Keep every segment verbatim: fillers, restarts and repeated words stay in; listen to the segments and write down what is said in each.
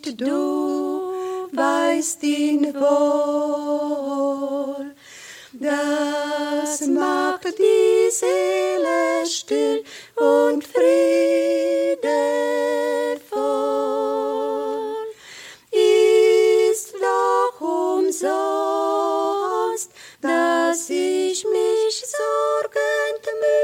nicht, du weißt ihn wohl. Das macht die Seele still und friedevoll. Ist doch umsonst, dass ich mich sorgend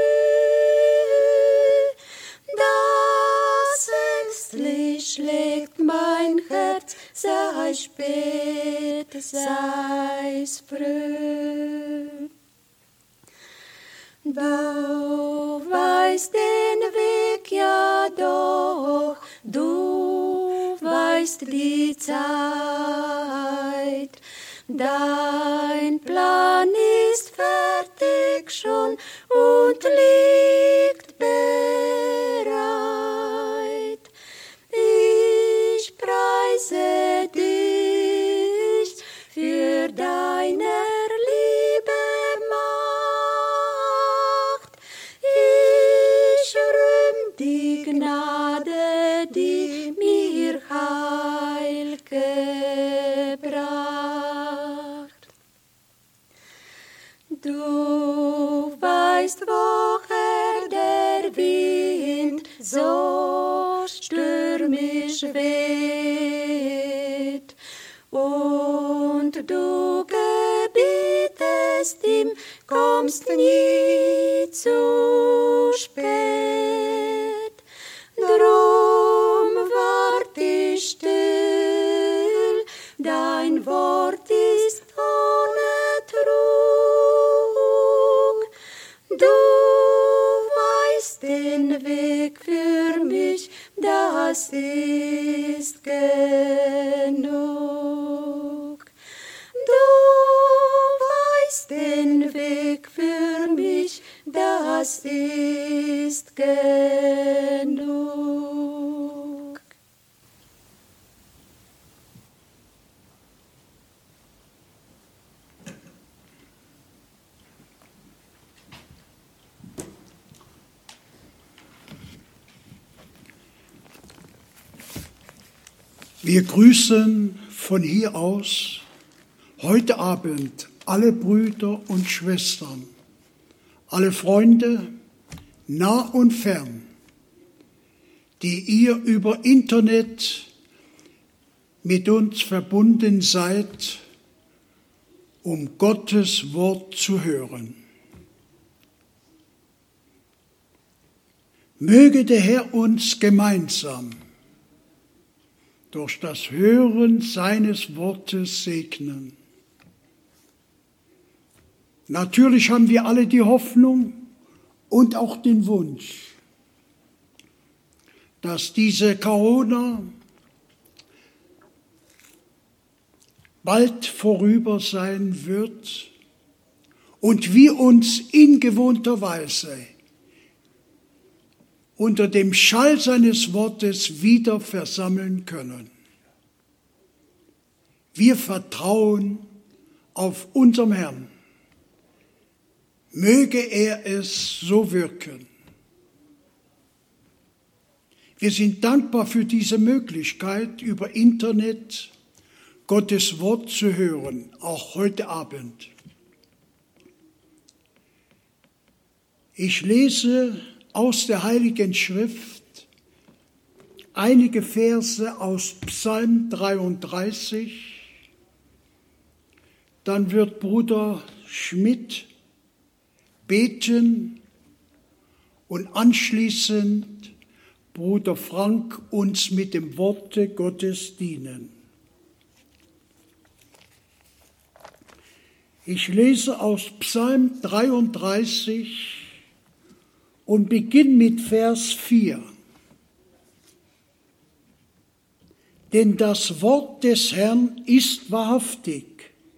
müh. Das ängstlich schlägt mein Herz, sei spät, sei's früh. Du weißt den Weg ja doch, du weißt die Zeit. Dein Plan ist fertig schon und liegt bereit. Ich preise dich für deiner Liebe Macht. Ich rühm die Gnade, die mir Heil gebracht. Du weißt, woher der Wind so stürmisch weht, und du gebietest ihm, kommst nie zu spät. Drum wart ich still, dein Wort ist ohne Trug. Du weißt den Weg für mich, das ist genug. Du weißt den Weg für mich, das ist genug. Wir grüßen von hier aus heute Abend alle Brüder und Schwestern, alle Freunde, nah und fern, die ihr über Internet mit uns verbunden seid, um Gottes Wort zu hören. Möge der Herr uns gemeinsam durch das Hören seines Wortes segnen. Natürlich haben wir alle die Hoffnung und auch den Wunsch, dass diese Corona bald vorüber sein wird und wir uns in gewohnter Weise unter dem Schall seines Wortes wieder versammeln können. Wir vertrauen auf unserem Herrn. Möge er es so wirken. Wir sind dankbar für diese Möglichkeit, über Internet Gottes Wort zu hören, auch heute Abend. Ich lese aus der Heiligen Schrift einige Verse aus Psalm dreiunddreißig. Dann wird Bruder Schmidt beten und anschließend Bruder Frank uns mit dem Worte Gottes dienen. Ich lese aus Psalm dreiunddreißig und beginne mit Vers vier. Denn das Wort des Herrn ist wahrhaftig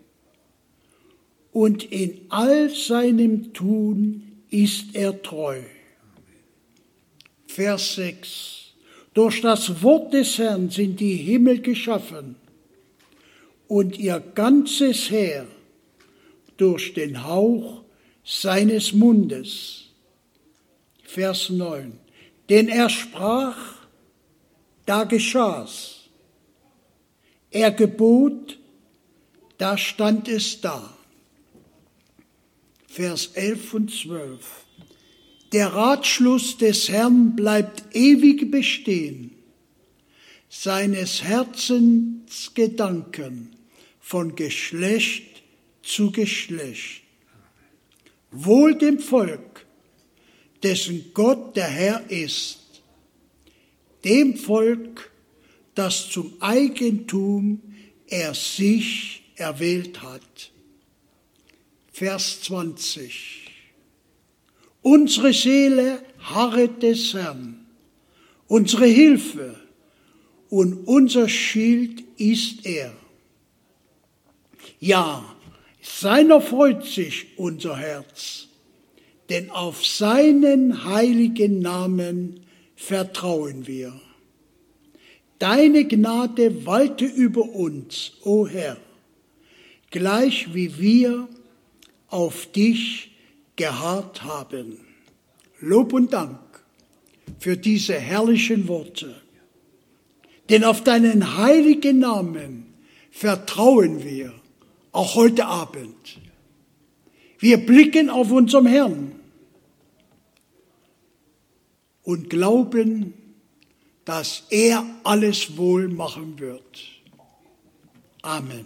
und in all seinem Tun ist er treu. Vers sechs. Durch das Wort des Herrn sind die Himmel geschaffen und ihr ganzes Heer durch den Hauch seines Mundes. Vers neun. Denn er sprach, da geschah's. Er gebot, da stand es da. Vers elf und zwölf. Der Ratschluss des Herrn bleibt ewig bestehen, seines Herzens Gedanken von Geschlecht zu Geschlecht. Wohl dem Volk, dessen Gott der Herr ist, dem Volk, das zum Eigentum er sich erwählt hat. Vers zwanzig. Unsere Seele harret des Herrn, unsere Hilfe und unser Schild ist er. Ja, seiner freut sich unser Herz, denn auf seinen heiligen Namen vertrauen wir. Deine Gnade walte über uns, o Herr, gleich wie wir auf dich geharrt haben. Lob und Dank für diese herrlichen Worte. Denn auf deinen heiligen Namen vertrauen wir, auch heute Abend. Wir blicken auf unseren Herrn und glauben, dass er alles wohl machen wird. Amen.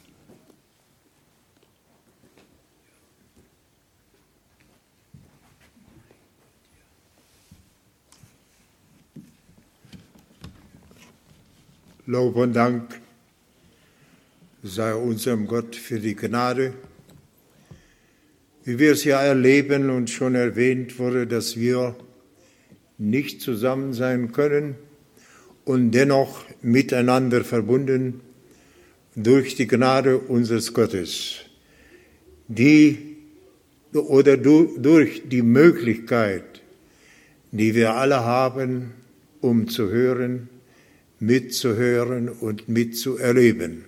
Lob und Dank sei unserem Gott für die Gnade, wie wir es ja erleben und schon erwähnt wurde, dass wir nicht zusammen sein können und dennoch miteinander verbunden durch die Gnade unseres Gottes, die oder durch die Möglichkeit, die wir alle haben, um zu hören, mitzuhören und mitzuerleben.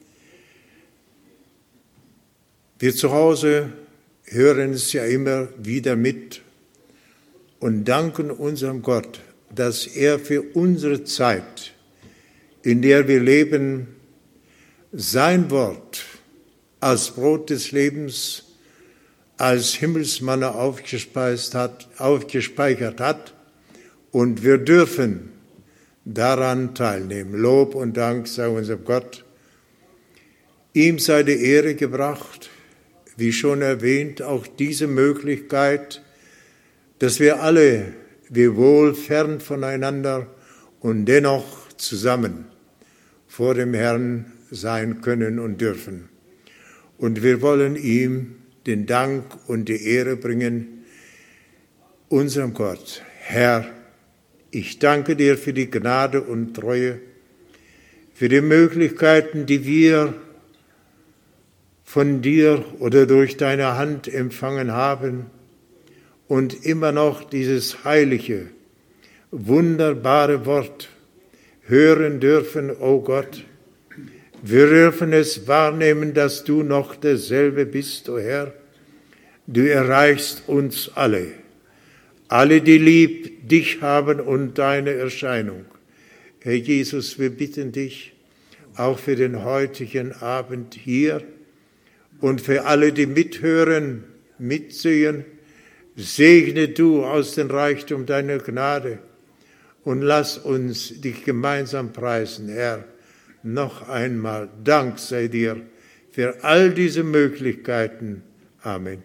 Wir zu Hause hören es ja immer wieder mit und danken unserem Gott, dass er für unsere Zeit, in der wir leben, sein Wort als Brot des Lebens, als Himmelsmanna aufgespeist hat, aufgespeichert hat, und wir dürfen daran teilnehmen. Lob und Dank sei unserem Gott. Ihm sei die Ehre gebracht, wie schon erwähnt, auch diese Möglichkeit, dass wir alle, wiewohl fern voneinander und dennoch zusammen vor dem Herrn sein können und dürfen. Und wir wollen ihm den Dank und die Ehre bringen, unserem Gott. Herr, ich danke dir für die Gnade und Treue, für die Möglichkeiten, die wir von dir oder durch deine Hand empfangen haben und immer noch dieses heilige, wunderbare Wort hören dürfen, o Gott. Wir dürfen es wahrnehmen, dass du noch derselbe bist, o Herr. Du erreichst uns alle, alle, die lieb dich haben und deine Erscheinung. Herr Jesus, wir bitten dich auch für den heutigen Abend hier und für alle, die mithören, mitsehen. Segne du aus dem Reichtum deiner Gnade und lass uns dich gemeinsam preisen, Herr. Noch einmal Dank sei dir für all diese Möglichkeiten. Amen.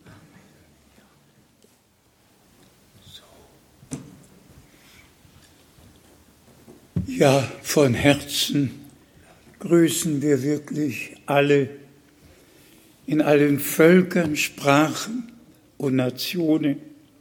Ja, von Herzen grüßen wir wirklich alle in allen Völkern, Sprachen und Nationen.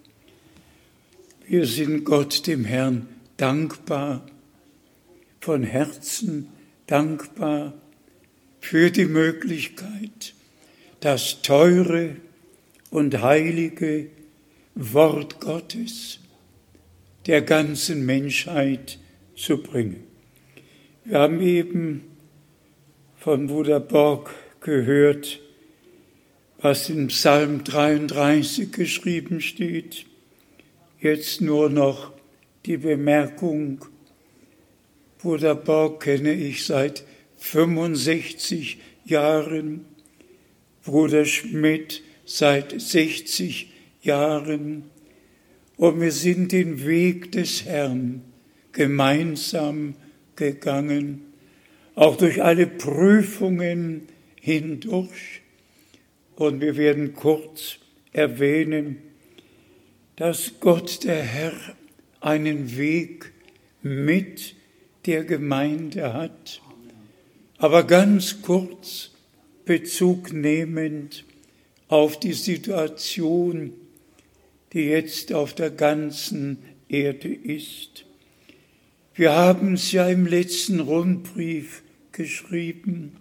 Wir sind Gott, dem Herrn, dankbar, von Herzen dankbar für die Möglichkeit, das teure und heilige Wort Gottes der ganzen Menschheit zu bringen. Wir haben eben von Bruder Borg gehört, was in Psalm dreiunddreißig geschrieben steht. Jetzt nur noch die Bemerkung: Bruder Borg kenne ich seit fünfundsechzig Jahren, Bruder Schmidt seit sechzig Jahren. Und wir sind den Weg des Herrn gemeinsam gegangen, auch durch alle Prüfungen hindurch. Und wir werden kurz erwähnen, dass Gott, der Herr, einen Weg mit der Gemeinde hat. Aber ganz kurz Bezug nehmend auf die Situation, die jetzt auf der ganzen Erde ist. Wir haben es ja im letzten Rundbrief geschrieben,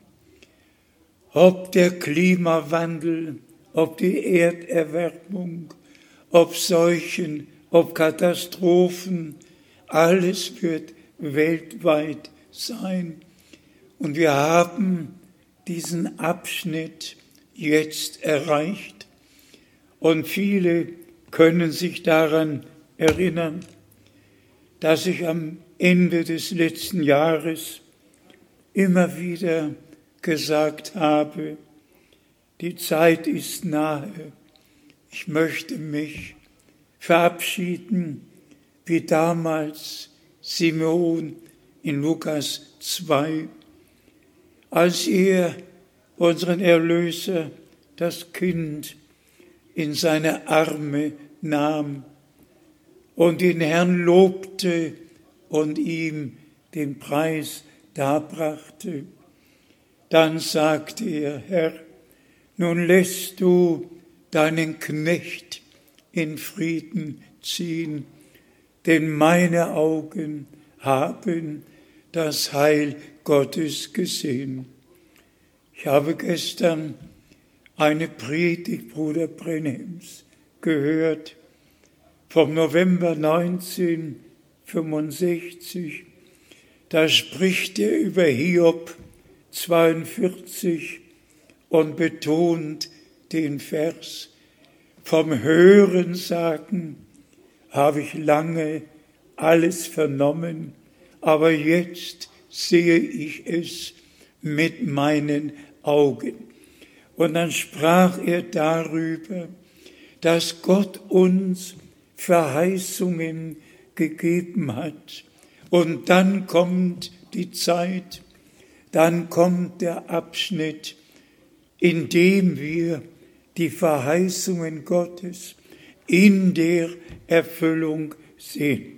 ob der Klimawandel, ob die Erderwärmung, ob Seuchen, ob Katastrophen, alles wird weltweit sein. Und wir haben diesen Abschnitt jetzt erreicht. Und viele können sich daran erinnern, dass ich am Ende des letzten Jahres immer wieder gesagt habe, die Zeit ist nahe. Ich möchte mich verabschieden, wie damals Simeon in Lukas zwei, als er unseren Erlöser, das Kind, in seine Arme nahm und den Herrn lobte und ihm den Preis darbrachte. Dann sagte er, Herr, nun lässt du deinen Knecht in Frieden ziehen, denn meine Augen haben das Heil Gottes gesehen. Ich habe gestern eine Predigt Bruder Brenhems gehört vom November neunzehnhundertfünfundsechzig. Da spricht er über Hiob zweiundvierzig und betont den Vers: Vom Hörensagen habe ich lange alles vernommen, aber jetzt sehe ich es mit meinen Augen. Und dann sprach er darüber, dass Gott uns Verheißungen gegeben hat. Und dann kommt die Zeit, dann kommt der Abschnitt, in dem wir die Verheißungen Gottes in der Erfüllung sehen.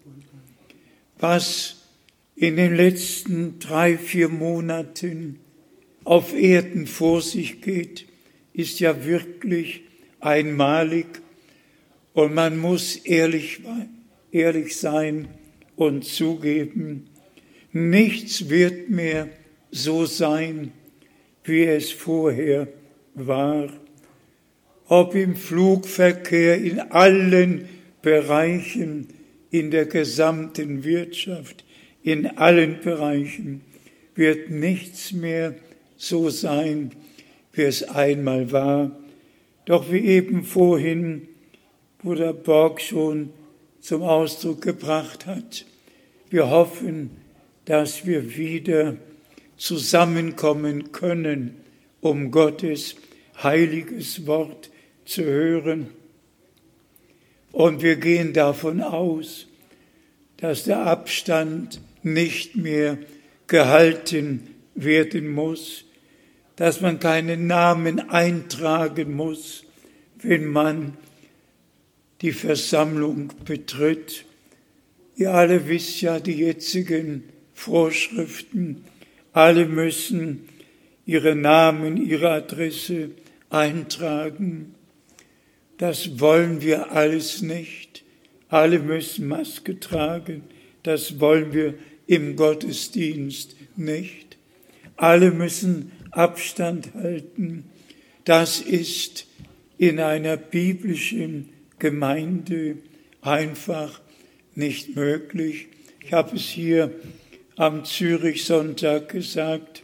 Was in den letzten drei, vier Monaten auf Erden vor sich geht, ist ja wirklich einmalig. Und man muss ehrlich, ehrlich sein und zugeben, nichts wird mehr so sein, wie es vorher war. Ob im Flugverkehr, in allen Bereichen, in der gesamten Wirtschaft, in allen Bereichen wird nichts mehr so sein, wie es einmal war. Doch wie eben vorhin Bruder Borg schon zum Ausdruck gebracht hat, wir hoffen, dass wir wieder zusammenkommen können, um Gottes heiliges Wort zu hören. Und wir gehen davon aus, dass der Abstand nicht mehr gehalten werden muss, dass man keinen Namen eintragen muss, wenn man die Versammlung betritt. Ihr alle wisst ja die jetzigen Vorschriften. Alle müssen ihre Namen, ihre Adresse eintragen. Das wollen wir alles nicht. Alle müssen Maske tragen. Das wollen wir im Gottesdienst nicht. Alle müssen Abstand halten. Das ist in einer biblischen Gemeinde einfach nicht möglich. Ich habe es hier am Zürich-Sonntag gesagt.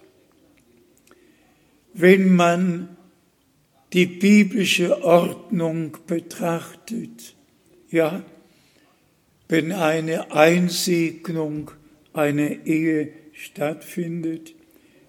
Wenn man die biblische Ordnung betrachtet, ja, wenn eine Einsegnung einer Ehe stattfindet,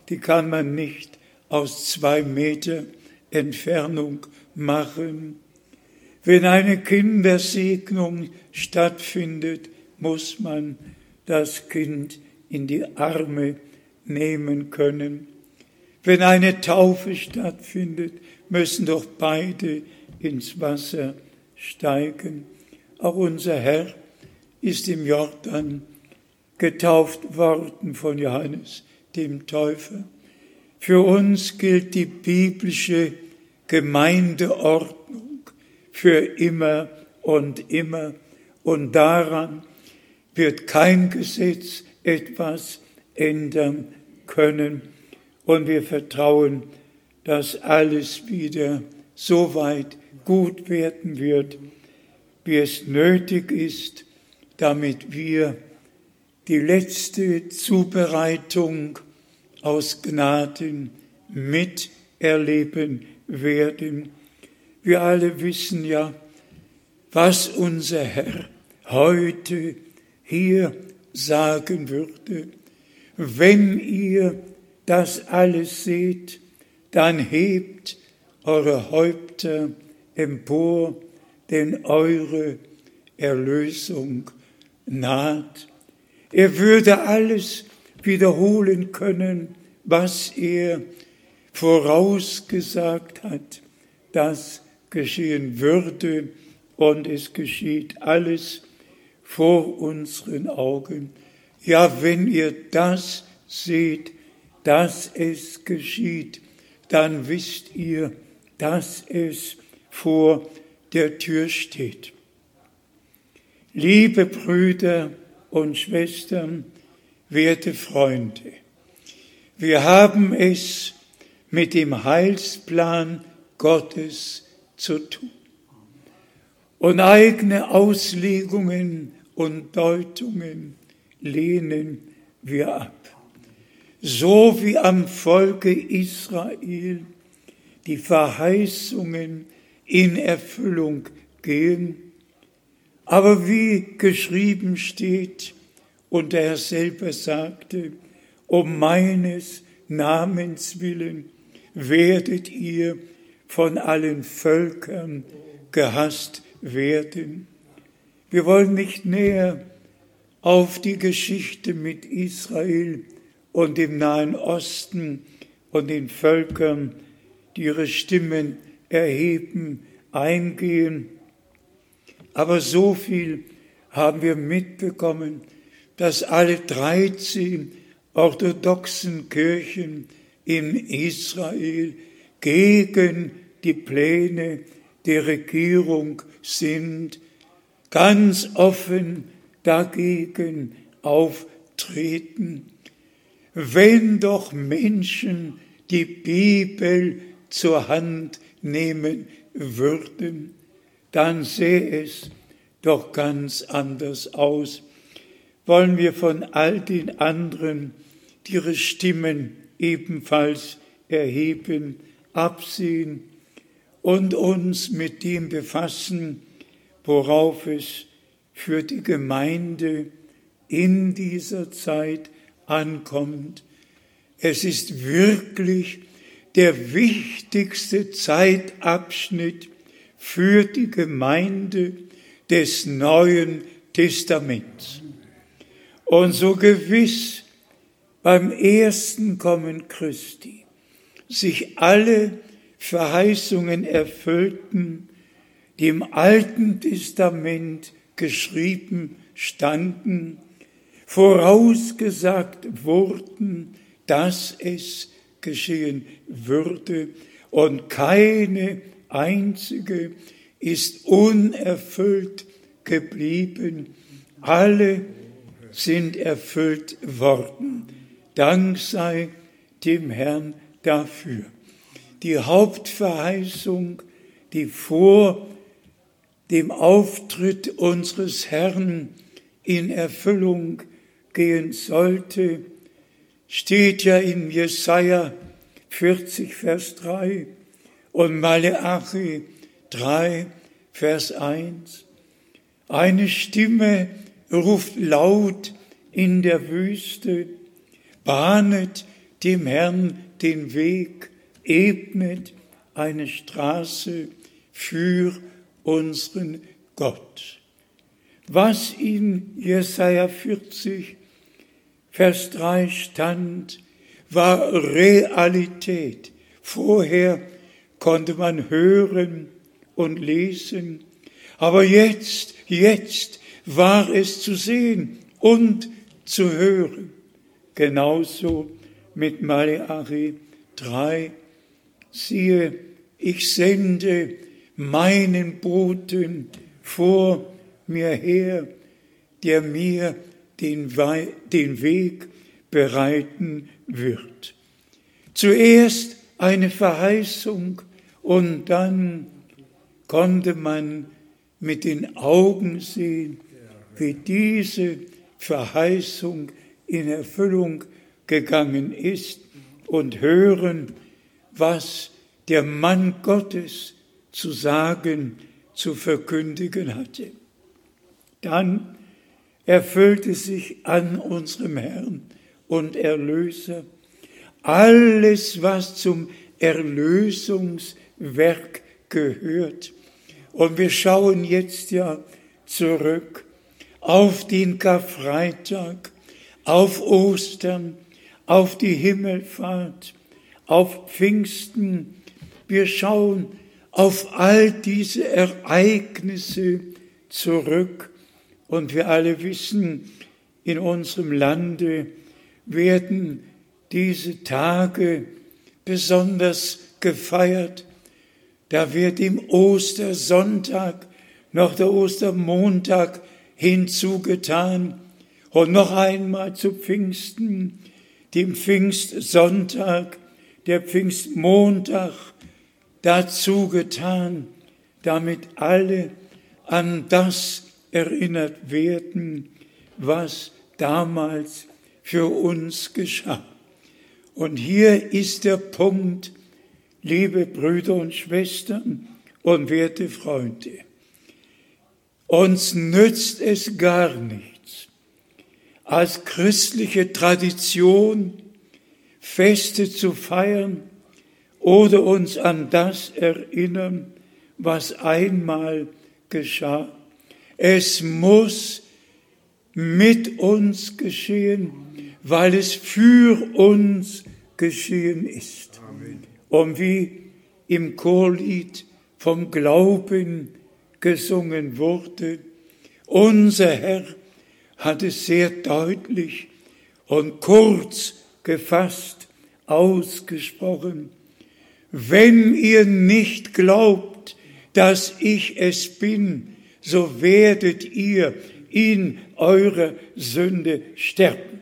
die kann man nicht aus zwei Meter Entfernung machen. Wenn eine Kindersegnung stattfindet, muss man das Kind in die Arme nehmen können. Wenn eine Taufe stattfindet, müssen doch beide ins Wasser steigen. Auch unser Herr ist im Jordan getauft worden von Johannes dem Täufer. Für uns gilt die biblische Gemeindeordnung für immer und immer, und daran wird kein Gesetz etwas ändern können. Und wir vertrauen, dass alles wieder so weit gut werden wird, wie es nötig ist, damit wir die letzte Zubereitung aus Gnaden miterleben werden. Wir alle wissen ja, was unser Herr heute hier sagen würde. Wenn ihr das alles seht, dann hebt eure Häupter empor, denn eure Erlösung naht. Er würde alles wiederholen können, was er vorausgesagt hat, dass geschehen würde, und es geschieht alles vor unseren Augen. Ja, wenn ihr das seht, dass es geschieht, dann wisst ihr, dass es vor der Tür steht. Liebe Brüder und Schwestern, werte Freunde, wir haben es mit dem Heilsplan Gottes zu tun. Und eigene Auslegungen und Deutungen lehnen wir ab. So wie am Volke Israel die Verheißungen in Erfüllung gehen, aber wie geschrieben steht, und der Herr selber sagte, um meines Namens willen werdet ihr von allen Völkern gehasst werden. Wir wollen nicht näher auf die Geschichte mit Israel und dem Nahen Osten und den Völkern, die ihre Stimmen erheben, eingehen. Aber so viel haben wir mitbekommen, dass alle dreizehn orthodoxen Kirchen in Israel gegen die Pläne der Regierung sind, ganz offen dagegen auftreten. Wenn doch Menschen die Bibel zur Hand nehmen würden, dann sähe es doch ganz anders aus. Wollen wir von all den anderen, die ihre Stimmen ebenfalls erheben, absehen und uns mit dem befassen, worauf es für die Gemeinde in dieser Zeit ankommt. Es ist wirklich der wichtigste Zeitabschnitt für die Gemeinde des Neuen Testaments. Und so gewiss beim ersten Kommen Christi sich alle Verheißungen erfüllten, die im Alten Testament geschrieben standen, vorausgesagt wurden, dass es geschehen würde, und keine einzige ist unerfüllt geblieben. Alle sind erfüllt worden. Dank sei dem Herrn dafür. Die Hauptverheißung, die vor dem Auftritt unseres Herrn in Erfüllung gehen sollte, steht ja in Jesaja vierzig, Vers drei und Maleachi drei, Vers eins. Eine Stimme ruft laut in der Wüste, bahnet dem Herrn den Weg, ebnet eine Straße für unseren Gott. Was in Jesaja vierzig, Vers drei stand, war Realität. Vorher konnte man hören und lesen, aber jetzt, jetzt war es zu sehen und zu hören. Genauso mit Maleachi drei. Siehe, ich sende meinen Boten vor mir her, der mir den, We- den Weg bereiten wird. Zuerst eine Verheißung und dann konnte man mit den Augen sehen, wie diese Verheißung in Erfüllung gegangen ist und hören, was der Mann Gottes zu sagen, zu verkündigen hatte. Dann erfüllte sich an unserem Herrn und Erlöser alles, was zum Erlösungswerk gehört. Und wir schauen jetzt ja zurück auf den Karfreitag, auf Ostern, auf die Himmelfahrt, auf Pfingsten. Wir schauen auf all diese Ereignisse zurück. Und wir alle wissen, in unserem Lande werden diese Tage besonders gefeiert. Da wird im Ostersonntag noch der Ostermontag hinzugetan und noch einmal zu Pfingsten, dem Pfingstsonntag, der Pfingstmontag dazu getan, damit alle an das erinnert werden, was damals für uns geschah. Und hier ist der Punkt, liebe Brüder und Schwestern und werte Freunde. Uns nützt es gar nichts, als christliche Tradition Feste zu feiern oder uns an das erinnern, was einmal geschah. Es muss mit uns geschehen, weil es für uns geschehen ist. Amen. Und wie im Chorlied vom Glauben gesungen wurde, unser Herr hat es sehr deutlich und kurz gefasst ausgesprochen: Wenn ihr nicht glaubt, dass ich es bin, so werdet ihr in eurer Sünde sterben.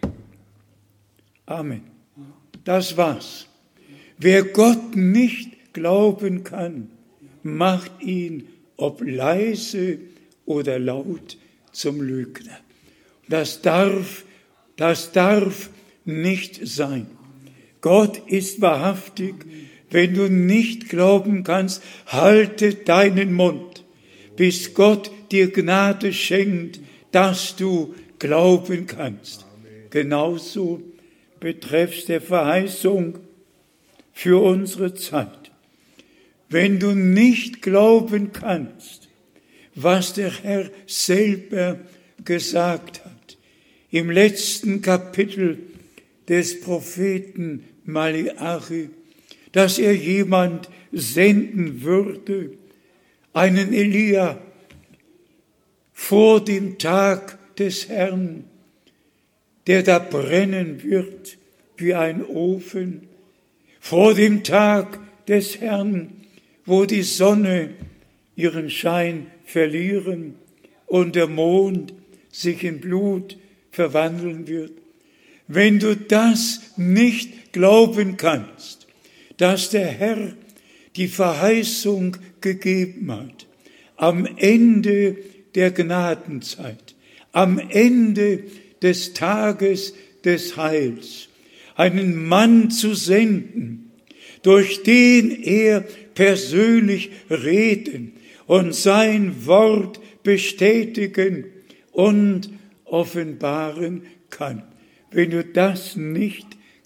Amen. Das war's. Wer Gott nicht glauben kann, macht ihn, ob leise oder laut, zum Lügner. Das darf, das darf nicht sein. Gott ist wahrhaftig. Wenn du nicht glauben kannst, halte deinen Mund, bis Gott dir Gnade schenkt, dass du glauben kannst. Genauso betreffs der Verheißung für unsere Zeit. Wenn du nicht glauben kannst, was der Herr selber gesagt hat, im letzten Kapitel des Propheten Maleachi, dass er jemand senden würde, einen Elia, vor dem Tag des Herrn, der da brennen wird wie ein Ofen, vor dem Tag des Herrn, wo die Sonne ihren Schein verlieren und der Mond sich in Blut verwandeln wird. Wenn du das nicht glauben kannst, dass der Herr die Verheißung gegeben hat, am Ende der Gnadenzeit, am Ende des Tages des Heils, einen Mann zu senden, durch den er persönlich reden und sein Wort bestätigen und offenbaren kann. Wenn du das nicht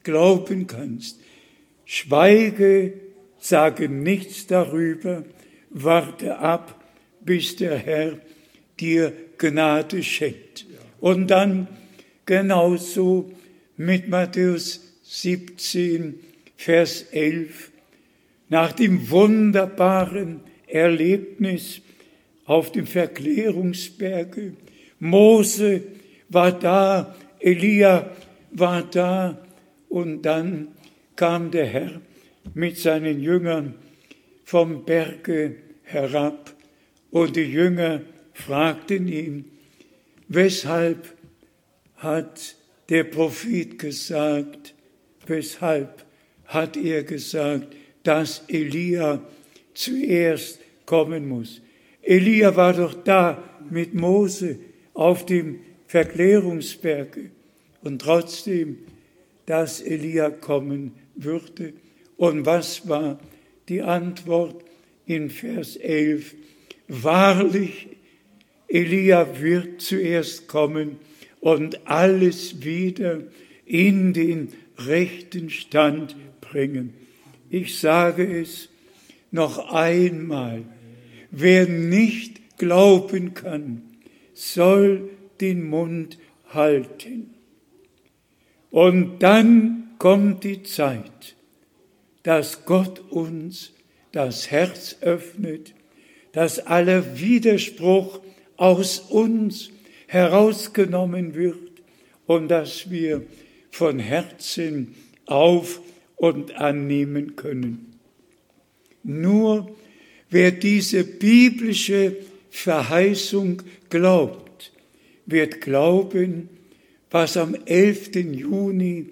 glauben kannst. Schweige, sage nichts darüber, warte ab, bis der Herr dir Gnade schenkt. Und dann genauso mit Matthäus siebzehn, Vers elf, nach dem wunderbaren Erlebnis auf dem Verklärungsberge. Mose war da, Elia war da und dann kam der Herr mit seinen Jüngern vom Berge herab und die Jünger fragten ihn, weshalb hat der Prophet gesagt, weshalb hat er gesagt, dass Elia zuerst kommen muss. Elia war doch da mit Mose auf dem Verklärungsberge und trotzdem, dass Elia kommen würde. Und was war die Antwort in Vers elf? Wahrlich, Elia wird zuerst kommen und alles wieder in den rechten Stand bringen. Ich sage es noch einmal, wer nicht glauben kann, soll den Mund halten. Und dann kommt die Zeit, dass Gott uns das Herz öffnet, dass aller Widerspruch aus uns herausgenommen wird und dass wir von Herzen auf und annehmen können. Nur wer diese biblische Verheißung glaubt, wird glauben, was am elften Juni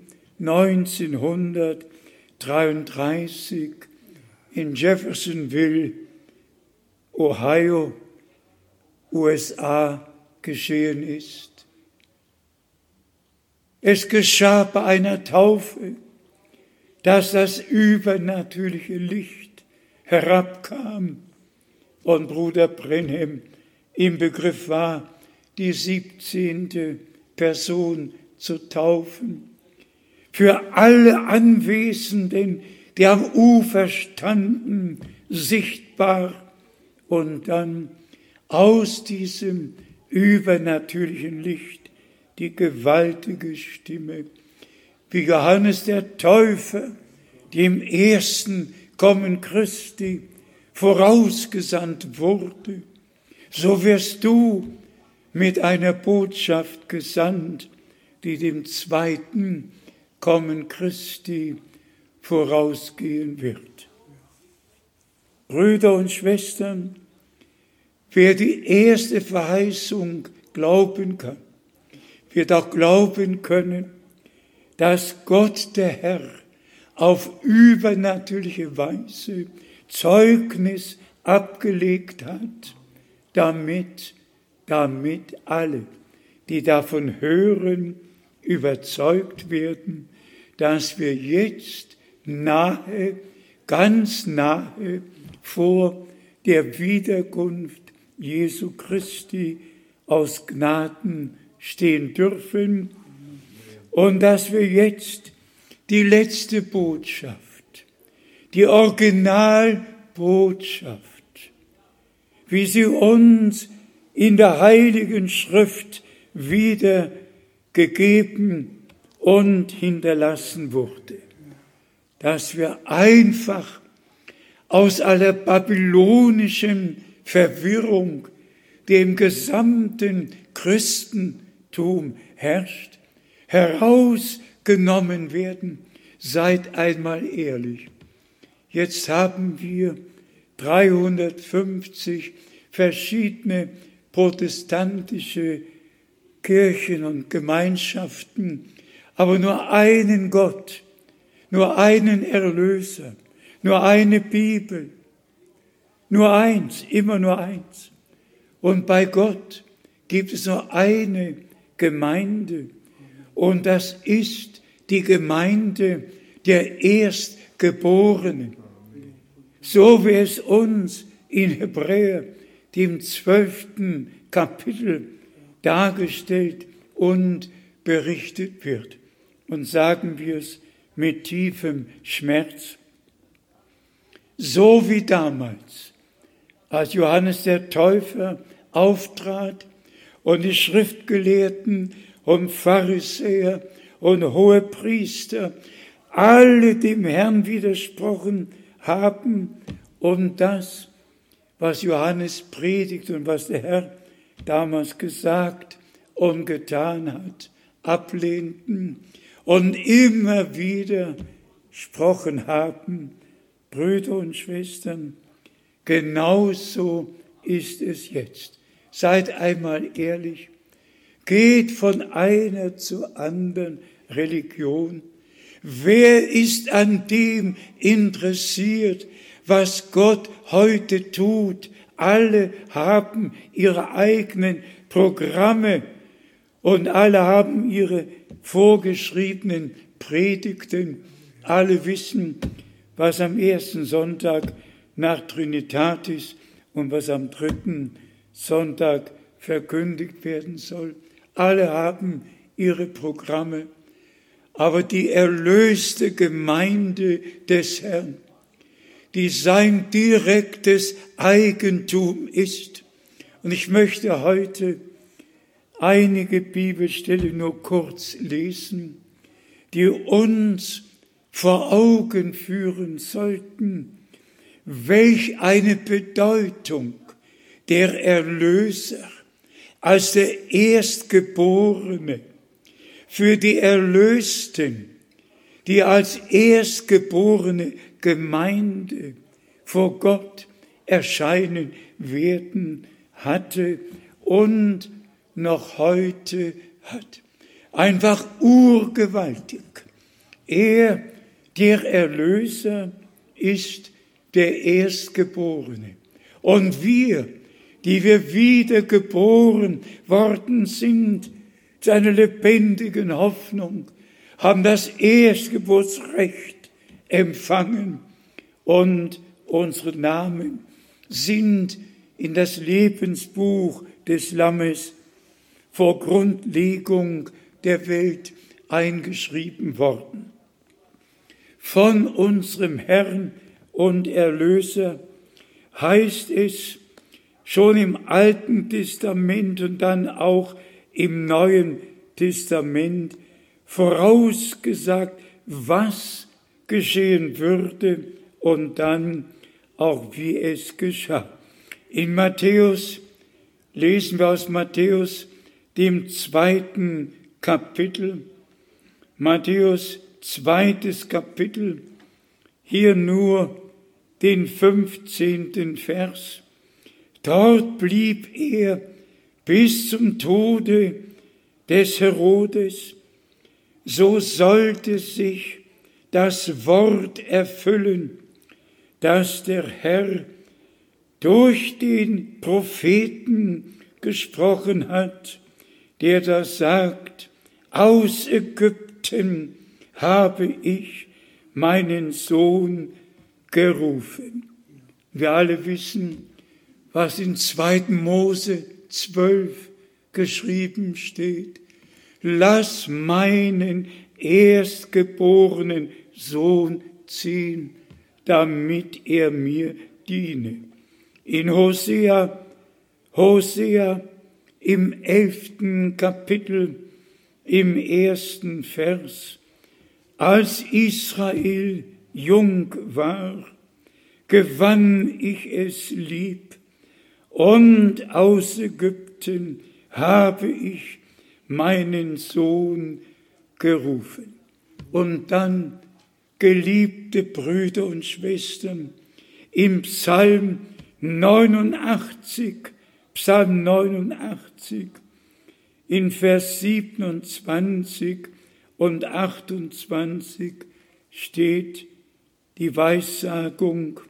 neunzehnhundertdreiunddreißig in Jeffersonville, Ohio, U S A geschehen ist. Es geschah bei einer Taufe, dass das übernatürliche Licht herabkam und Bruder Brenhem im Begriff war, die siebzehnte Person zu taufen. Für alle Anwesenden, die am Ufer standen, sichtbar und dann aus diesem übernatürlichen Licht die gewaltige Stimme, wie Johannes der Täufer, dem ersten Kommen Christi vorausgesandt wurde, so wirst du mit einer Botschaft gesandt, die dem zweiten Kommen Christi vorausgehen wird. Brüder und Schwestern, wer die erste Verheißung glauben kann, wird auch glauben können, dass Gott der Herr auf übernatürliche Weise Zeugnis abgelegt hat, damit, damit alle, die davon hören, überzeugt werden, dass wir jetzt nahe, ganz nahe vor der Wiederkunft Jesu Christi aus Gnaden stehen dürfen und dass wir jetzt die letzte Botschaft, die Originalbotschaft, wie sie uns in der Heiligen Schrift wiedergegeben und hinterlassen wurde, dass wir einfach aus aller babylonischen Verwirrung, die im gesamten Christentum herrscht, herausgenommen werden. Seid einmal ehrlich. Jetzt haben wir dreihundertfünfzig verschiedene protestantische Kirchen und Gemeinschaften, aber nur einen Gott, nur einen Erlöser, nur eine Bibel, nur eins, immer nur eins. Und bei Gott gibt es nur eine Gemeinde und das ist die Gemeinde der Erstgeborenen. So wie es uns in Hebräer, dem zwölften Kapitel, dargestellt und berichtet wird. Und sagen wir es mit tiefem Schmerz. So wie damals, als Johannes der Täufer auftrat und die Schriftgelehrten und Pharisäer und Hohepriester alle dem Herrn widersprochen haben und das, was Johannes predigt und was der Herr damals gesagt und getan hat, ablehnten und immer wieder gesprochen haben. Brüder und Schwestern, genauso ist es jetzt. Seid einmal ehrlich, geht von einer zur anderen Religion. Wer ist an dem interessiert, was Gott heute tut? Alle haben ihre eigenen Programme und alle haben ihre vorgeschriebenen Predigten. Alle wissen, was am ersten Sonntag nach Trinitatis und was am dritten Sonntag verkündigt werden soll. Alle haben ihre Programme, aber die erlöste Gemeinde des Herrn, die sein direktes Eigentum ist. Und ich möchte heute einige Bibelstellen nur kurz lesen, die uns vor Augen führen sollten, welch eine Bedeutung der Erlöser als der Erstgeborene für die Erlösten, die als erstgeborene Gemeinde vor Gott erscheinen werden, hatte und noch heute hat. Einfach urgewaltig. Er, der Erlöser, ist der Erstgeborene. Und wir, die wir wiedergeboren worden sind, zu einer lebendigen Hoffnung, haben das Erstgeburtsrecht empfangen und unsere Namen sind in das Lebensbuch des Lammes vor Grundlegung der Welt eingeschrieben worden. Von unserem Herrn und Erlöser heißt es schon im Alten Testament und dann auch im Neuen Testament vorausgesagt, was geschehen würde und dann auch wie es geschah. In Matthäus lesen wir aus Matthäus, dem zweiten Kapitel, Matthäus zweites Kapitel, hier nur den fünfzehnten Vers. Dort blieb er bis zum Tode des Herodes. So sollte sich das Wort erfüllen, das der Herr durch den Propheten gesprochen hat, der da sagt, aus Ägypten habe ich meinen Sohn gerufen. Wir alle wissen, was in zweiten Mose zwölf geschrieben steht. Lass meinen erstgeborenen Sohn ziehen, damit er mir diene. In Hosea, Hosea im elften Kapitel, im ersten Vers, als Israel jung war, gewann ich es lieb, und aus Ägypten habe ich meinen Sohn gerufen. Und dann, geliebte Brüder und Schwestern, im Psalm neunundachtzig, Psalm neunundachtzig, in Vers siebenundzwanzig und achtundzwanzig steht die Weissagung,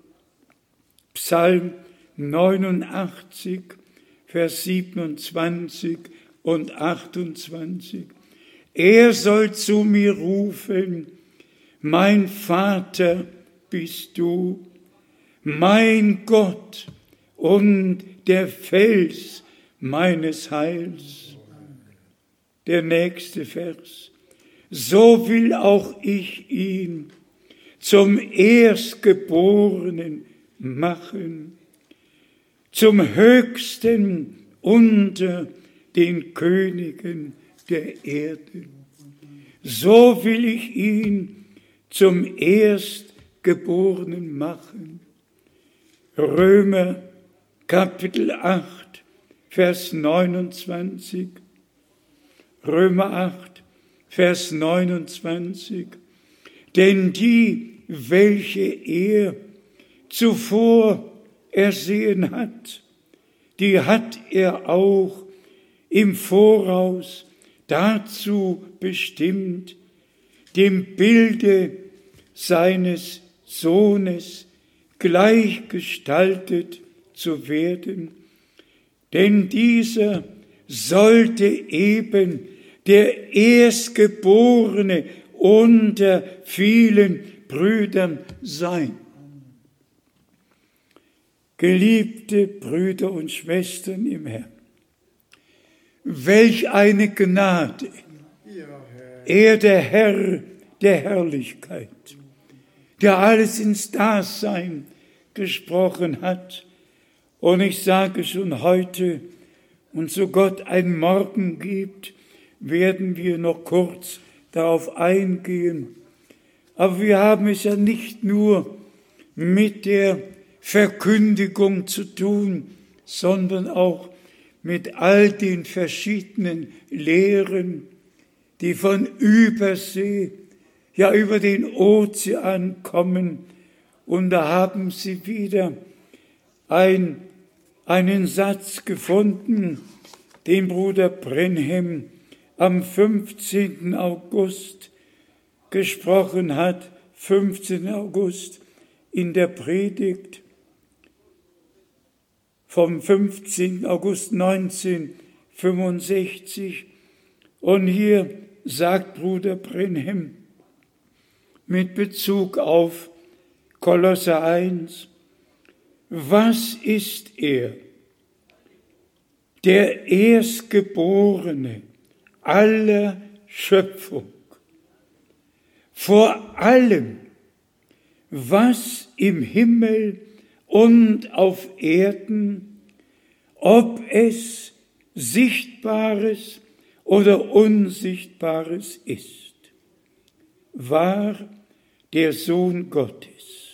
Psalm neunundachtzig, Vers siebenundzwanzig und achtundzwanzig. Er soll zu mir rufen, mein Vater bist du, mein Gott und der Fels meines Heils. Der nächste Vers. so will auch ich ihn zum Erstgeborenen machen, zum Höchsten unter den Königen der Erde. So will ich ihn zum Erstgeborenen machen. Römer Kapitel acht, Vers neunundzwanzig. Römer acht, Vers neunundzwanzig. Denn die, welche er zuvor ersehen hat, die hat er auch im Voraus dazu bestimmt, dem Bilde seines Sohnes gleichgestaltet zu werden. Denn dieser sollte eben der Erstgeborene unter vielen Brüdern sein. Geliebte Brüder und Schwestern im Herrn, welch eine Gnade, er der Herr der Herrlichkeit, der alles ins Dasein gesprochen hat. Und ich sage schon heute, und so Gott ein Morgen gibt, werden wir noch kurz darauf eingehen. Aber wir haben es ja nicht nur mit der Verkündigung zu tun, sondern auch mit all den verschiedenen Lehren, die von Übersee, ja über den Ozean kommen. Und da haben sie wieder ein, einen Satz gefunden, den Bruder Brenhem am fünfzehnten August gesprochen hat, fünfzehnten August in der Predigt vom fünfzehnten August neunzehnhundertfünfundsechzig. Und hier sagt Bruder Brenhem mit Bezug auf Kolosser eins, was ist er? Der Erstgeborene aller Schöpfung, vor allem, was im Himmel und auf Erden, ob es Sichtbares oder Unsichtbares ist, war der Sohn Gottes.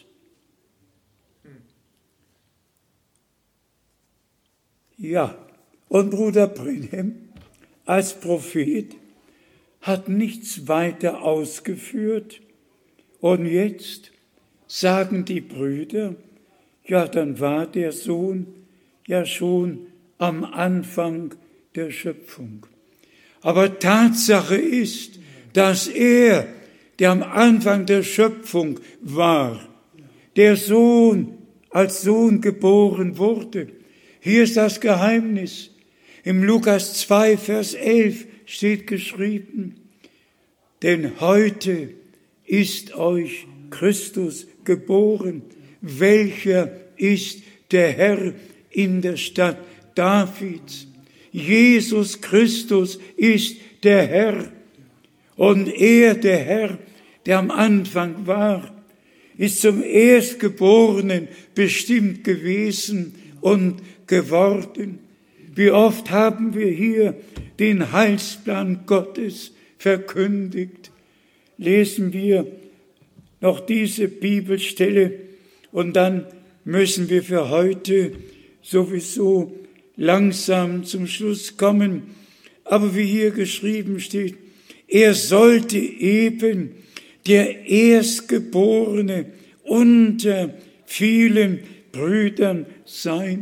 Ja, und Bruder Brenhem als Prophet hat nichts weiter ausgeführt. Und jetzt sagen die Brüder, ja, dann war der Sohn ja schon am Anfang der Schöpfung. Aber Tatsache ist, dass er, der am Anfang der Schöpfung war, der Sohn als Sohn geboren wurde. Hier ist das Geheimnis. Im Lukas zwei, Vers elf steht geschrieben, denn heute ist euch Christus geboren, welcher ist der Herr in der Stadt Davids. Jesus Christus ist der Herr. Und er, der Herr, der am Anfang war, ist zum Erstgeborenen bestimmt gewesen und geworden. Wie oft haben wir hier den Heilsplan Gottes verkündigt. Lesen wir noch diese Bibelstelle und dann müssen wir für heute sowieso langsam zum Schluss kommen. Aber wie hier geschrieben steht, er sollte eben der Erstgeborene unter vielen Brüdern sein.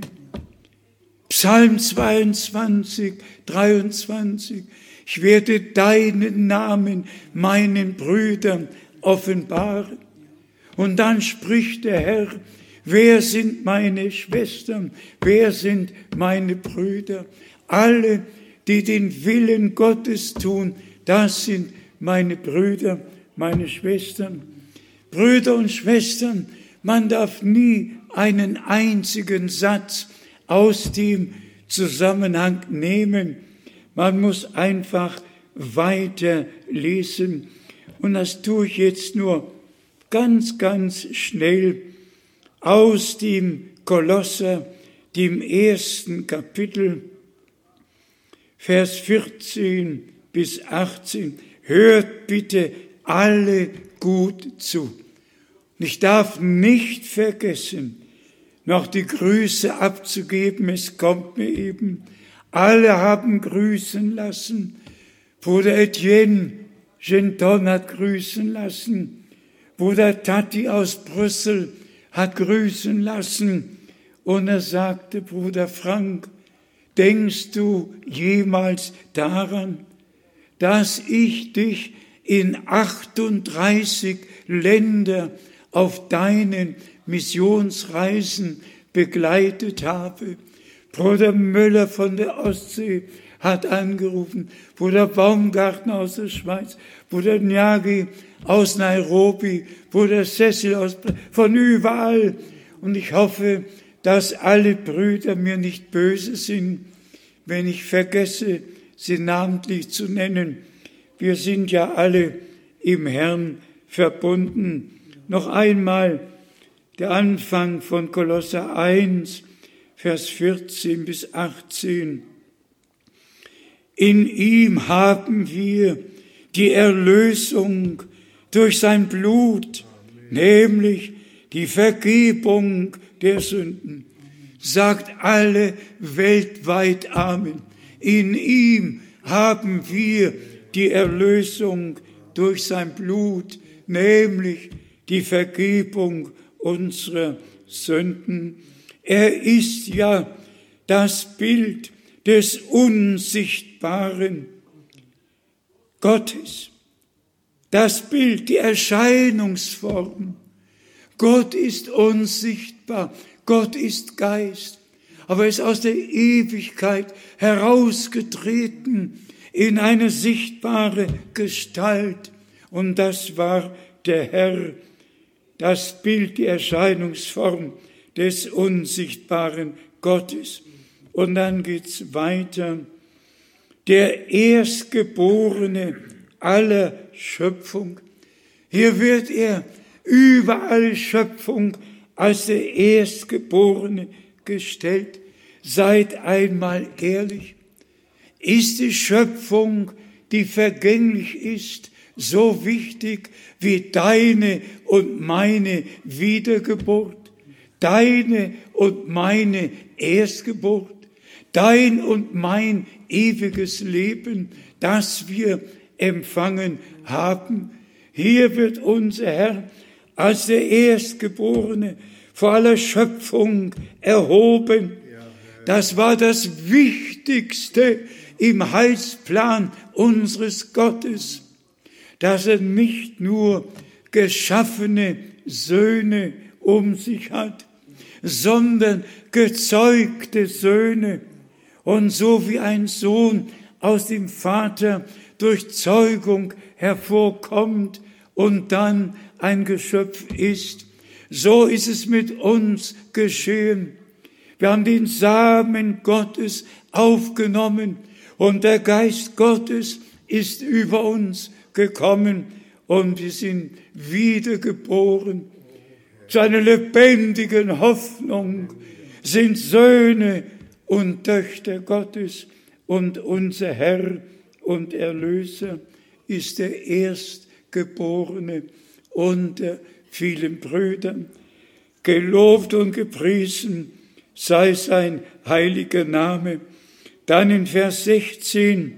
Psalm zweiundzwanzig, dreiundzwanzig. Ich werde deinen Namen meinen Brüdern offenbaren. Und dann spricht der Herr, wer sind meine Schwestern, wer sind meine Brüder? Alle, die den Willen Gottes tun, das sind meine Brüder, meine Schwestern. Brüder und Schwestern, man darf nie einen einzigen Satz aus dem Zusammenhang nehmen. Man muss einfach weiter lesen. Und das tue ich jetzt nur ganz, ganz schnell aus dem Kolosser, dem ersten Kapitel, Vers vierzehn bis achtzehn. Hört bitte alle gut zu. Und ich darf nicht vergessen, noch die Grüße abzugeben. Es kommt mir eben. Alle haben grüßen lassen. Bruder Etienne Genton hat grüßen lassen. Bruder Tati aus Brüssel hat grüßen lassen. Und er sagte, Bruder Frank, denkst du jemals daran, dass ich dich in achtunddreißig Länder auf deinen Missionsreisen begleitet habe? Bruder Müller von der Ostsee hat angerufen, Bruder Baumgartner aus der Schweiz, Bruder Nyagi aus Nairobi, Bruder Cecil aus, von überall. Und ich hoffe, dass alle Brüder mir nicht böse sind, wenn ich vergesse, sie namentlich zu nennen. Wir sind ja alle im Herrn verbunden. Noch einmal der Anfang von Kolosser eins, Vers vierzehn bis achtzehn. In ihm haben wir die Erlösung durch sein Blut, nämlich die Vergebung der Sünden. Sagt alle weltweit Amen. In ihm haben wir die Erlösung durch sein Blut, nämlich die Vergebung unserer Sünden. Er ist ja das Bild des unsichtbaren Gottes, das Bild, die Erscheinungsform. Gott ist unsichtbar, Gott ist Geist, aber er ist aus der Ewigkeit herausgetreten in eine sichtbare Gestalt. Und das war der Herr, das Bild, die Erscheinungsform des unsichtbaren Gottes. Und dann geht's weiter. Der Erstgeborene aller Schöpfung. Hier wird er über alle Schöpfung als der Erstgeborene gestellt. Seid einmal ehrlich. Ist die Schöpfung, die vergänglich ist, so wichtig wie deine und meine Wiedergeburt, deine und meine Erstgeburt, dein und mein ewiges Leben, das wir empfangen haben? Hier wird unser Herr als der Erstgeborene vor aller Schöpfung erhoben. Das war das Wichtigste im Heilsplan unseres Gottes, dass er nicht nur geschaffene Söhne um sich hat, sondern gezeugte Söhne. Und so wie ein Sohn aus dem Vater durch Zeugung hervorkommt und dann ein Geschöpf ist, so ist es mit uns geschehen. Wir haben den Samen Gottes aufgenommen und der Geist Gottes ist über uns gekommen und wir sind wiedergeboren. Zu einer lebendigen Hoffnung sind Söhne und Töchter Gottes und unser Herr und Erlöser ist der Erstgeborene unter vielen Brüdern. Gelobt und gepriesen sei sein heiliger Name. Dann in Vers sechzehn,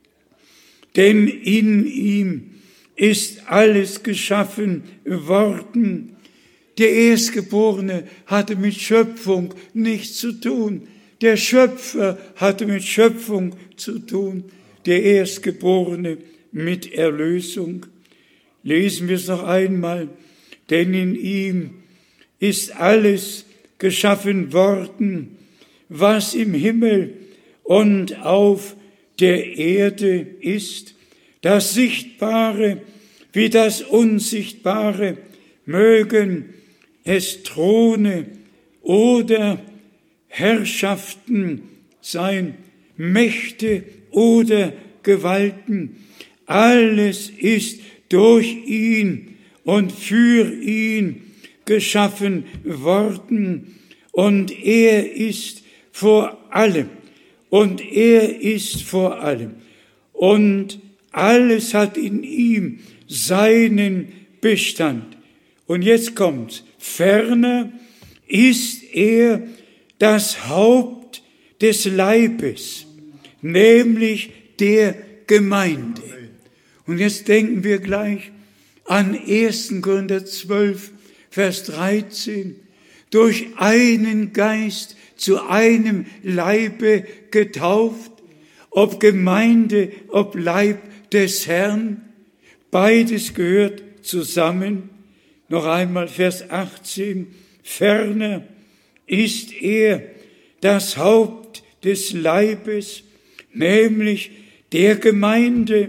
denn in ihm ist alles geschaffen worden. Der Erstgeborene hatte mit Schöpfung nichts zu tun. Der Schöpfer hatte mit Schöpfung zu tun. Der Erstgeborene mit Erlösung. Lesen wir es noch einmal. Denn in ihm ist alles geschaffen worden, was im Himmel und auf der Erde ist, das Sichtbare wie das Unsichtbare, mögen es Throne oder Herrschaften sein, Mächte oder Gewalten. Alles ist durch ihn und für ihn geschaffen worden. Und er ist vor allem. Und er ist vor allem. Und alles hat in ihm seinen Bestand. Und jetzt kommt's. Ferner ist er das Haupt des Leibes, nämlich der Gemeinde. Und jetzt denken wir gleich an erster Korinther zwölf, Vers dreizehn. Durch einen Geist zu einem Leibe getauft, ob Gemeinde, ob Leib des Herrn, beides gehört zusammen. Noch einmal Vers achtzehn. Ferner ist er das Haupt des Leibes, nämlich der Gemeinde.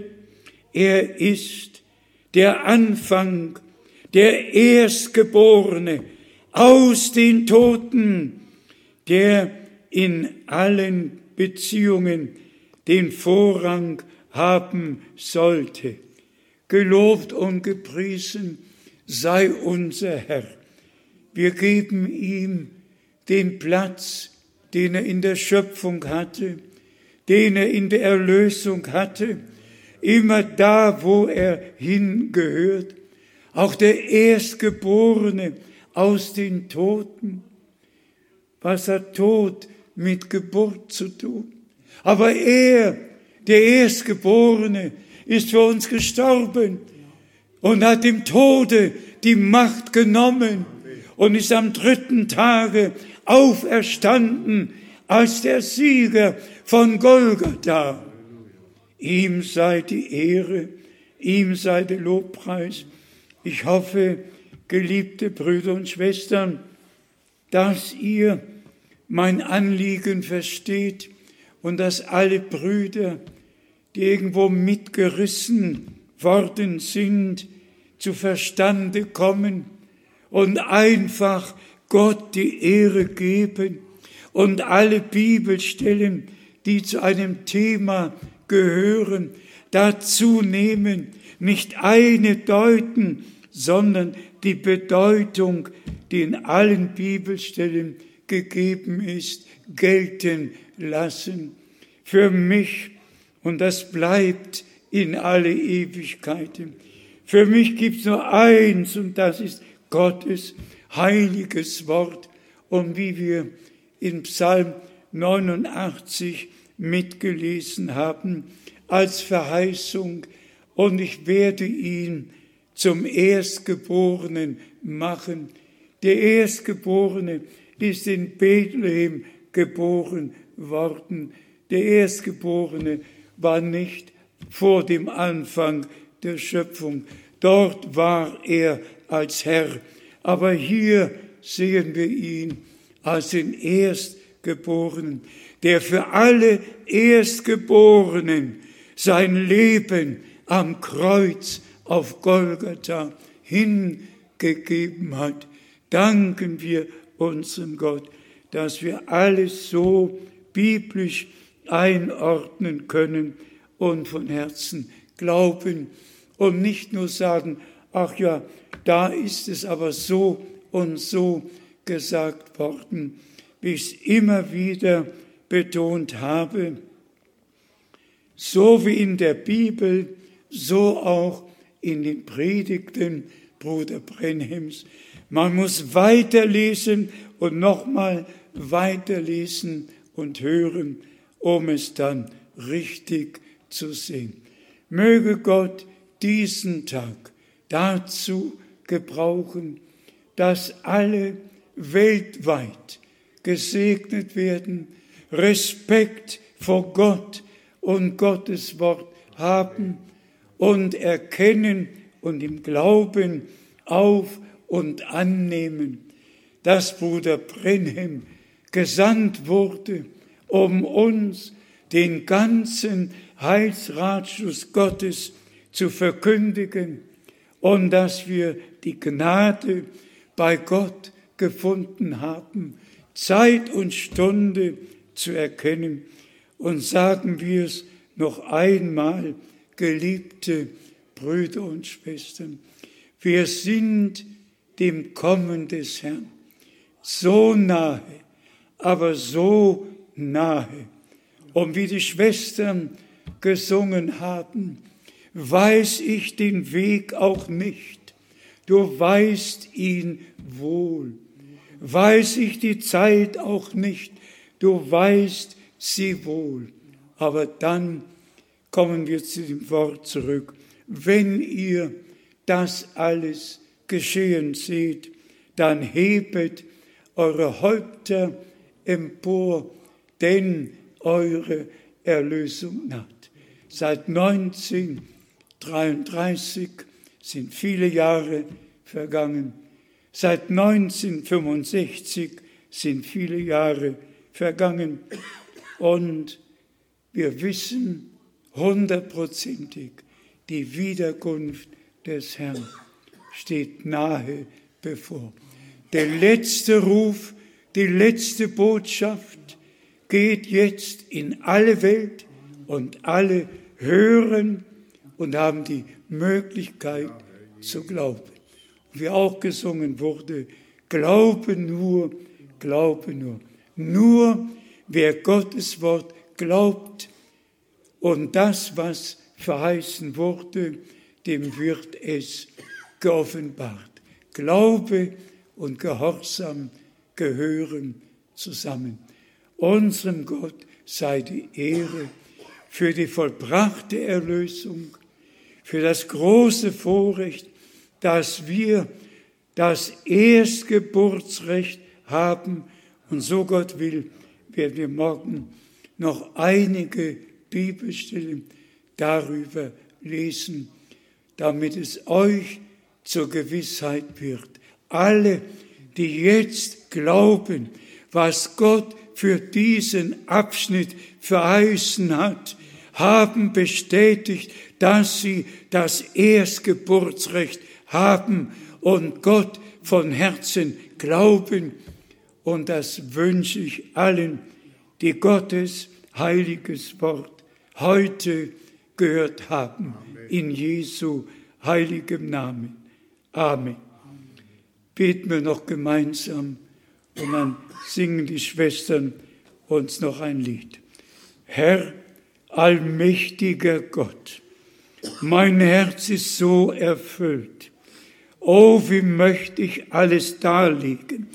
Er ist der Anfang, der Erstgeborene aus den Toten, der in allen Beziehungen den Vorrang haben sollte. Gelobt und gepriesen sei unser Herr. Wir geben ihm den Platz, den er in der Schöpfung hatte, den er in der Erlösung hatte, immer da, wo er hingehört. Auch der Erstgeborene aus den Toten. Was hat Tod mit Geburt zu tun? Aber er, der Erstgeborene, ist für uns gestorben und hat dem Tode die Macht genommen und ist am dritten Tage auferstanden als der Sieger von Golgatha. Ihm sei die Ehre, ihm sei der Lobpreis. Ich hoffe, geliebte Brüder und Schwestern, dass ihr mein Anliegen versteht und dass alle Brüder, die irgendwo mitgerissen worden sind, zu Verstande kommen und einfach Gott die Ehre geben und alle Bibelstellen, die zu einem Thema gehören, dazu nehmen, nicht eine deuten, sondern die Bedeutung, die in allen Bibelstellen gegeben ist, gelten lassen. Für mich, und das bleibt in alle Ewigkeiten, für mich gibt es nur eins, und das ist Gottes heiliges Wort. Und wie wir in Psalm neunundachtzig mitgelesen haben, als Verheißung, und ich werde ihn zum Erstgeborenen machen. Der Erstgeborene ist in Bethlehem geboren worden. Der Erstgeborene war nicht vor dem Anfang der Schöpfung. Dort war er als Herr. Aber hier sehen wir ihn als den Erstgeborenen, der für alle Erstgeborenen sein Leben am Kreuz auf Golgatha hingegeben hat. Danken wir unserem Gott, dass wir alles so biblisch einordnen können und von Herzen glauben und nicht nur sagen, ach ja, da ist es aber so und so gesagt worden, wie ich es immer wieder betont habe. So wie in der Bibel, so auch in den Predigten Bruder Brenhims. Man muss weiterlesen und nochmal weiterlesen und hören, um es dann richtig zu sehen. Möge Gott diesen Tag dazu gebrauchen, dass alle weltweit gesegnet werden, Respekt vor Gott und Gottes Wort haben und erkennen und im Glauben auf und annehmen, dass Bruder Brenhim gesandt wurde, um uns den ganzen Heilsratschluss Gottes zu verkündigen und dass wir die Gnade bei Gott gefunden haben, Zeit und Stunde zu erkennen. Und sagen wir es noch einmal, geliebte Brüder und Schwestern, wir sind dem Kommen des Herrn so nahe, aber so nahe. Und wie die Schwestern gesungen haben, weiß ich den Weg auch nicht, du weißt ihn wohl. Weiß ich die Zeit auch nicht, du weißt sie wohl. Aber dann kommen wir zu dem Wort zurück. Wenn ihr das alles geschehen seht, dann hebet eure Häupter empor, denn eure Erlösung naht. Seit neunzehnhundertdreiunddreißig sind viele Jahre vergangen. Seit neunzehnhundertfünfundsechzig sind viele Jahre vergangen. Und wir wissen hundertprozentig, die Wiederkunft des Herrn steht nahe bevor. Der letzte Ruf, die letzte Botschaft geht jetzt in alle Welt und alle hören und haben die Möglichkeit zu glauben. Und wie auch gesungen wurde, glaube nur, glaube nur. Nur wer Gottes Wort glaubt und das, was verheißen wurde, dem wird es geoffenbart. Glaube und Gehorsam gehören zusammen. Unserem Gott sei die Ehre für die vollbrachte Erlösung, für das große Vorrecht, dass wir das Erstgeburtsrecht haben. Und so Gott will, werden wir morgen noch einige Bibelstellen darüber lesen, damit es euch zur Gewissheit wird. Alle, die jetzt glauben, was Gott für diesen Abschnitt verheißen hat, haben bestätigt, dass sie das Erstgeburtsrecht haben und Gott von Herzen glauben. Und das wünsche ich allen, die Gottes heiliges Wort heute gehört haben. In Jesu heiligem Namen. Amen. Beten wir noch gemeinsam und dann singen die Schwestern uns noch ein Lied. Herr, allmächtiger Gott, mein Herz ist so erfüllt. Oh, wie möchte ich alles darlegen,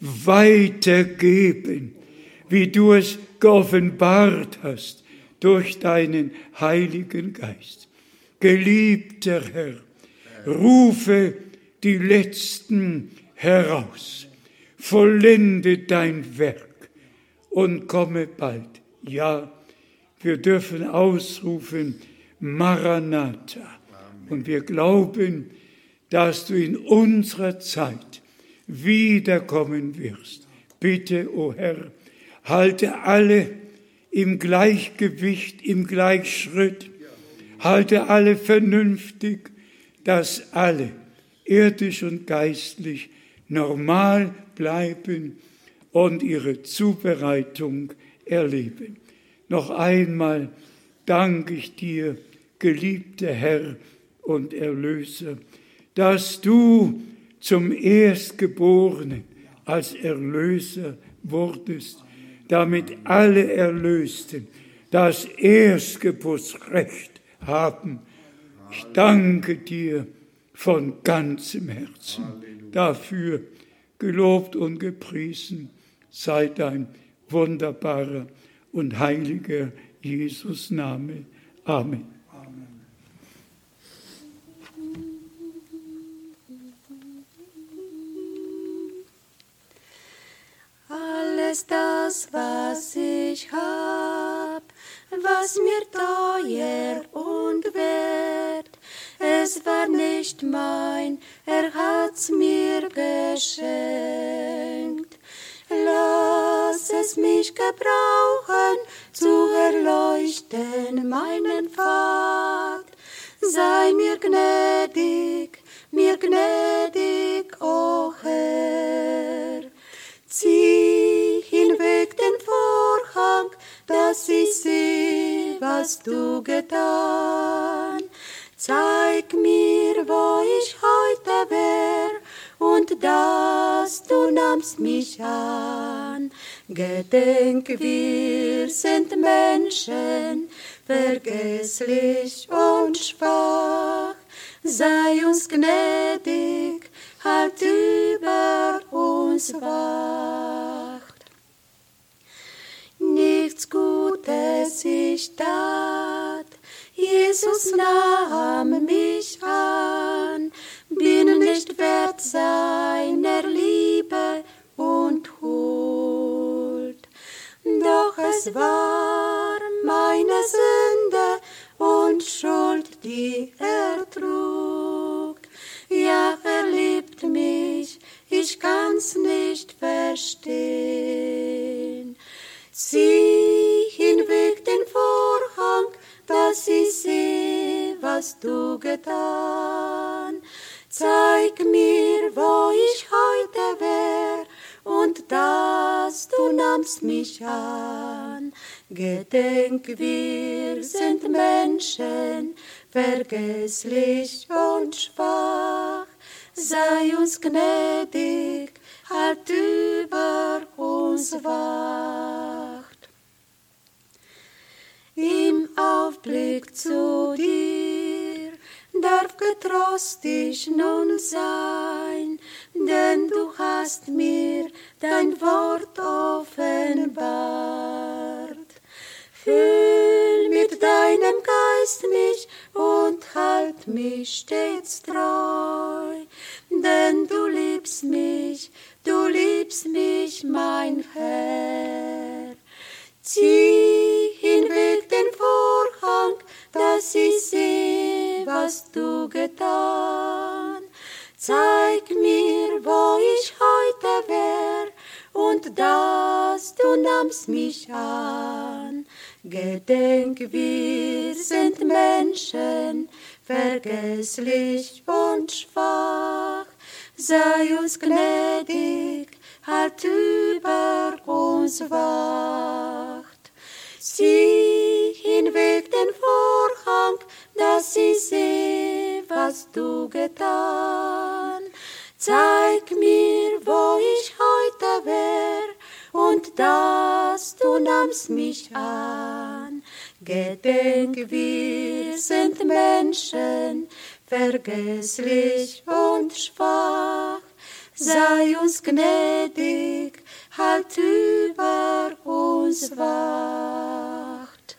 weitergeben, wie du es geoffenbart hast durch deinen Heiligen Geist. Geliebter Herr, rufe die Letzten heraus, vollende dein Werk und komme bald. Ja, wir dürfen ausrufen, Maranatha. Und wir glauben, dass du in unserer Zeit wiederkommen wirst. Bitte, o Herr, halte alle im Gleichgewicht, im Gleichschritt, halte alle vernünftig, dass alle irdisch und geistlich normal bleiben und ihre Zubereitung erleben. Noch einmal danke ich dir, geliebter Herr und Erlöser, dass du zum Erstgeborenen als Erlöser wurdest, damit alle Erlösten das Erstgeburtsrecht haben. Ich danke dir von ganzem Herzen dafür. Gelobt und gepriesen sei dein wunderbarer und heiliger Jesus Name. Amen. Alles das, was ich hab, was mir teuer und wert, es war nicht mein, er hat's mir geschenkt. Lass es mich gebrauchen, zu erleuchten meinen Pfad. Sei mir gnädig, mir gnädig, o Herr. Zieh hinweg den Vorhang, dass ich sehe was du getan. Zeig mir, wo ich heute wär, und dass du nahmst mich an. Gedenk, wir sind Menschen, vergesslich und schwach. Sei uns gnädig, halt über uns wacht. Nichts Gutes ich tat, Jesus nahm mich an, bin nicht wert seiner Liebe und Huld. Doch es war meine Sünde und Schuld, die er trug. Ja, er liebt mich, ich kann's nicht verstehen. Zieh hinweg den Vorhang, dass ich seh, was du getan. Zeig mir, wo ich heute wär, und dass du nahmst mich an. Gedenk, wir sind Menschen, vergesslich und schwach. Sei uns gnädig, halt über uns wacht. Im Aufblick zu dir darf getrost ich nun sein, denn du hast mir dein Wort offenbart. Füll mit deinem Geist mich und halt mich stets treu, denn du liebst mich, du liebst mich, mein Herr. Zieh hinweg den Vorhang, dass ich seh, was du getan. Zeig mir, wo ich heute wär, und dass du nahmst mich an. Gedenk, wir sind Menschen, vergesslich und schwach. Sei uns gnädig, halt über uns wacht. Zieh hinweg den Vorhang, dass ich seh, was du getan. Zeig mir, wo ich heute wär, und dass du nahmst mich an. Gedenk, wir sind Menschen, vergesslich und schwach. Sei uns gnädig, halt über uns wacht.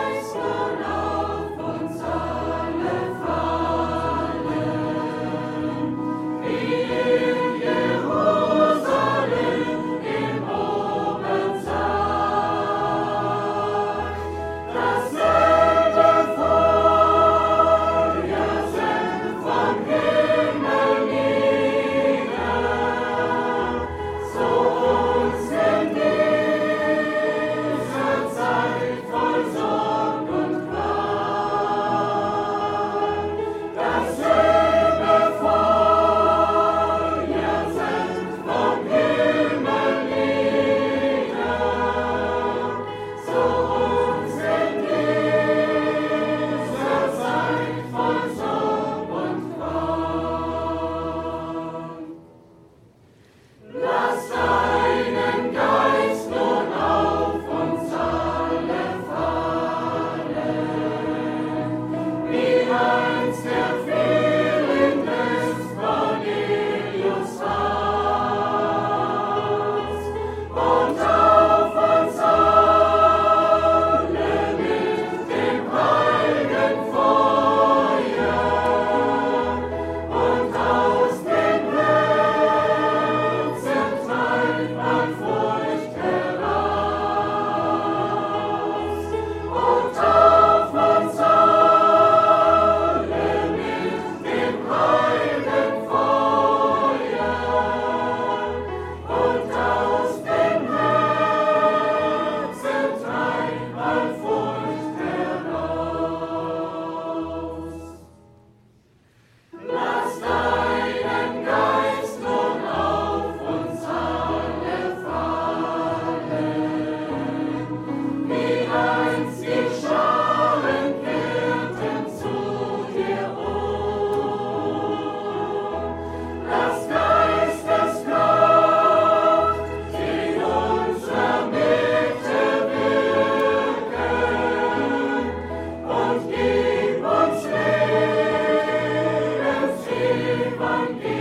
Lass deinen Geist nun auf uns alle fallen. Evangelium.